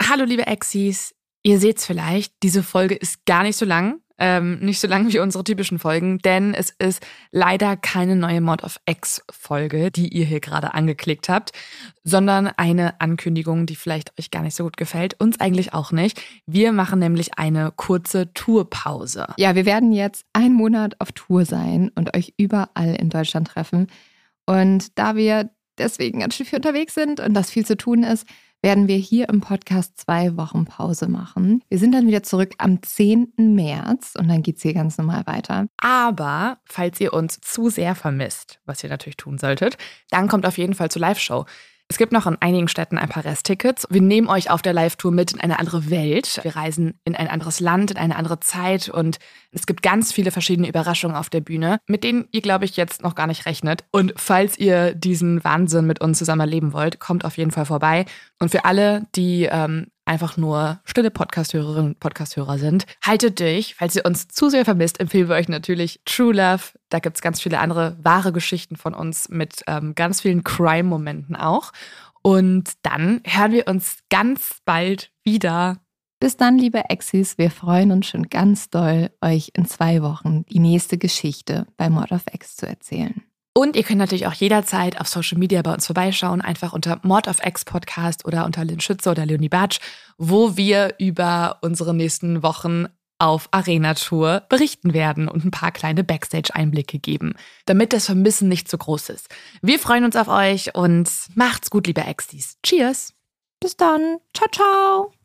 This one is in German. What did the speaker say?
Hallo liebe Exis, ihr seht's vielleicht, diese Folge ist gar nicht so lang. Nicht so lang wie unsere typischen Folgen, denn es ist leider keine neue Mord of X-Folge, die ihr hier gerade angeklickt habt, sondern eine Ankündigung, die vielleicht euch gar nicht so gut gefällt, uns eigentlich auch nicht. Wir machen nämlich eine kurze Tourpause. Ja, wir werden jetzt einen Monat auf Tour sein und euch überall in Deutschland treffen. Und da wir deswegen ganz schön viel unterwegs sind und das viel zu tun ist, werden wir hier im Podcast 2 Wochen Pause machen. Wir sind dann wieder zurück am 10. März und dann geht's hier ganz normal weiter. Aber falls ihr uns zu sehr vermisst, was ihr natürlich tun solltet, dann kommt auf jeden Fall zur Live-Show. Es gibt noch in einigen Städten ein paar Resttickets. Wir nehmen euch auf der Live-Tour mit in eine andere Welt. Wir reisen in ein anderes Land, in eine andere Zeit und es gibt ganz viele verschiedene Überraschungen auf der Bühne, mit denen ihr, glaube ich, jetzt noch gar nicht rechnet. Und falls ihr diesen Wahnsinn mit uns zusammen erleben wollt, kommt auf jeden Fall vorbei. Und für alle, die einfach nur stille Podcast-Hörerinnen und Podcast-Hörer sind, haltet durch. Falls ihr uns zu sehr vermisst, empfehlen wir euch natürlich True Love. Da gibt es ganz viele andere wahre Geschichten von uns mit ganz vielen Crime-Momenten auch. Und dann hören wir uns ganz bald wieder. Bis dann, liebe Exis, wir freuen uns schon ganz doll, euch in 2 Wochen die nächste Geschichte bei Mord of X zu erzählen. Und ihr könnt natürlich auch jederzeit auf Social Media bei uns vorbeischauen, einfach unter Mord of X Podcast oder unter Lynn Schütze oder Leonie Bartsch, wo wir über unsere nächsten Wochen auf Arena-Tour berichten werden und ein paar kleine Backstage-Einblicke geben, damit das Vermissen nicht so groß ist. Wir freuen uns auf euch und macht's gut, liebe Exis. Cheers! Bis dann. Ciao, ciao!